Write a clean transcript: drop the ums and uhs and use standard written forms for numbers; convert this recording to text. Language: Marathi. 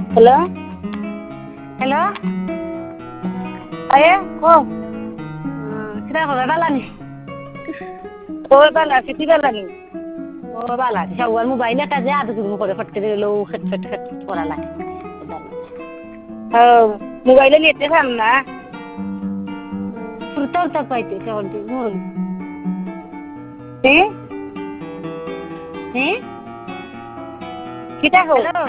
हॅलो हॅलो अये हो किती हो बाला नी हो बाला किती बाला नी हो बाला शवाल मोबाईल का जे आता तुम्ही को फटके लो खटखट खटखट कोराला हो मोबाईल येते थांब ना फुरत पाहिजे शेवटी म्हणून ते हे किती हो हॅलो